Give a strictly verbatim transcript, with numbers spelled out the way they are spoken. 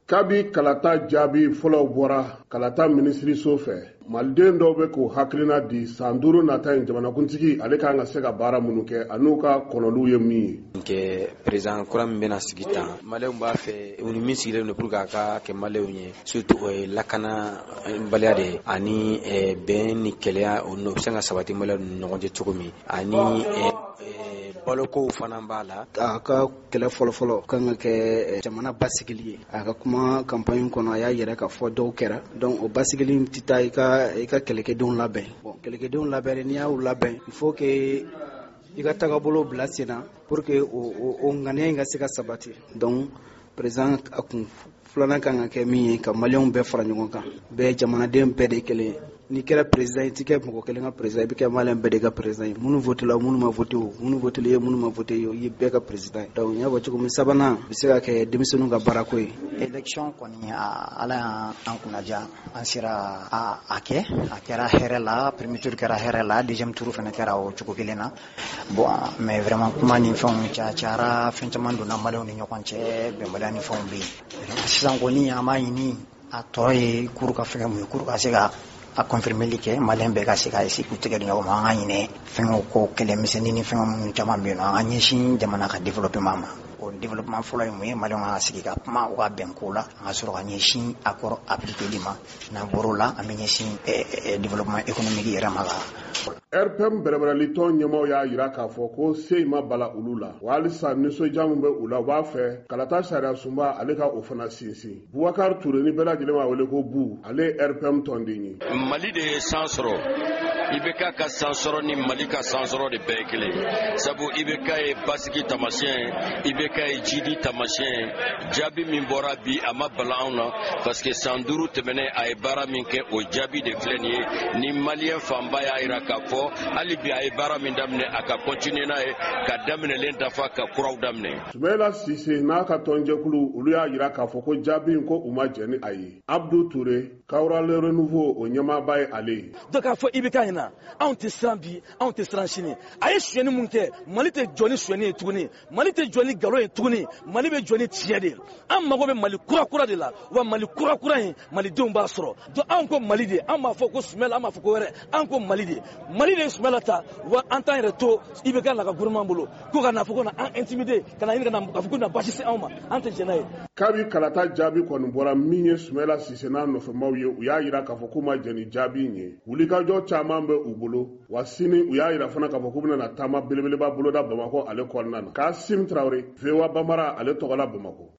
Kabi kalata jaabi fɔlɔ bɔra kalata minisiriso fɛ maliden dɔw bɛ k'u hakilina di san duuru nata in jamanakuntigi ale kan ka se ka baara minnu kɛ an'u ka kɔnɔliw ye min ye. Nke président kura min bɛna sigi tan maliyɛnw b'a fɛ u ni min sigilen don pour que a ka kɛ maliyɛnw ye surtout o ye lakana baliya de ye ani bɛn ni kɛlɛya o n'o bɛ se ka sabati maliyɛnw ni ɲɔgɔn cɛ cogo min ani balokow fana b'a la. A ka kɛlɛ fɔlɔfɔlɔ kan ka kɛ jamana basigili ye. A ka kuma campagne kɔnɔ a y'a yɛrɛ ka fɔ dɔw kɛra donc o basigili tɛ taa i ka i ka kɛlɛkɛdenw labɛn. Bon kɛlɛkɛdenw labɛn n'i y'u labɛn il faut que i ka tagabolo bila sen na pour que o o ŋaniya in ka se ka sabati. Donc président a kun filanan kan ka kɛ min ye ka maliyɛnw bɛɛ fara ɲɔgɔn kan bɛɛ jamanaden bɛɛ de kelen n'i kɛra président i ti kɛ mɔgɔ kelen ka président i bɛ kɛ maliyɛn bɛɛ de ka président ye minnu voté la minnu ma voté o minnu voté ye minnu ma voté o ye bɛɛ ka président ye. Donc n y'a fɔ cogo min sabanan bɛ se ka kɛ denmisɛnninw ka baarako ye. Élection kɔni ala y'an kunnaja an sera a a kɛ a kɛra hɛrɛ la premier tour kɛra hɛrɛ la deuxième tour fana kɛra o cogo kelen na bon mais vraiment kuma ni fɛnw ca cara fɛn caman donna maliyɛnw ni ɲɔgɔn cɛ bɛnbaliya ni fɛnw bɛ yen sisan kɔni an b'a ɲini a tɔ ye kuru ka fɛn mun ye kuru ka se ka a confirmeli kɛ maliyɛn bɛɛ ka se ka essayer k'u tɛgɛ di ɲɔgɔn ma an ka ɲinɛ fɛnw ko kɛlɛmisɛnnin ni fɛn minnu caman bɛ yen nɔ an ka ɲɛsin jamana ka développement ma. O développement fɔlɔ ye mun ye maliyɛnw ka sigi ka kuma u ka bɛn ko la an ka sɔrɔ ka ɲɛsin accord appliquer ma n'an bɔr'o la an bɛ ɲɛsin développement économique yɛrɛ ma. R P M bɛrɛbɛrɛlitɔn ɲɛmaaw y'a jira k'a fɔ ko se ma bala olu la wa halisa nisɔndiya min bɛ u la u b'a fɛ kalata sariya sunba ale ka o fana sinsin. Bubakari Ture ni bɛɛ lajɛlen b'a wele ko Bu ale ye R P M tɔnden ye. Mali de ye san sɔrɔ I B K ka san sɔrɔ ni Mali ka san sɔrɔ de bɛɛ ye kelen sabu I B K ye basigi tamasiyɛn I B K ye jidi tamasiyɛn jaabi min bɔra bi a ma bala anw na parce que san duuru tɛmɛnen a ye baara min kɛ o jaabi de filɛ nin ye ni maliyɛn fanba y'a jira k'a fɔ hali bi a ye baara min daminɛ a ka continuer n'a ye ka daminɛlen dafa ka kuraw daminɛ. Sumayila Sise n'a ka tɔnjɛkulu olu y'a jira k'a fɔ ko jaabi in ko u ma jɛn ni a ye. Abdou Touré Kawra le renouveau o ɲɛmaaba ye ale ye. Donc k'a fɔ I B K ɲɛna anw tɛ siran bi anw tɛ siran sini a ye suyɛni mun kɛ Mali tɛ jɔ ni suyɛni ye tuguni Mali tɛ jɔ ni nkalon ye tuguni Mali bɛ jɔ ni tiɲɛ de ye an mago bɛ Mali kura kura de la wa Mali kura kura in Malidenw b'a sɔrɔ donc anw ko Mali de an b'a fɔ ko Sumayila an b'a fɔ ko wɛrɛ an ko Mali de Mali de ye Sumayila ta wa an t'an yɛrɛ to I B K la ka gouvernement bolo ko ka na fɔ ko na an intimider ka na ɲini ka na ka fɔ ko na basi se anw ma an tɛ jɛn n'a ye. Kabi kalata jaabi kɔni bɔra min ye Sumayila Sise n'a nɔfɛmaw ye u y'a jira k'a fɔ k'u ma jɛn ni jaabi in ye wulikajɔ caman bɛ u bolo wa sini u y'a jira fana k'a fɔ k'u bɛna taama belebeleba boloda Bamakɔ ale kɔnɔna na. Kasim Traoré V O A Bambara ale tɔgɔla Bamakɔ.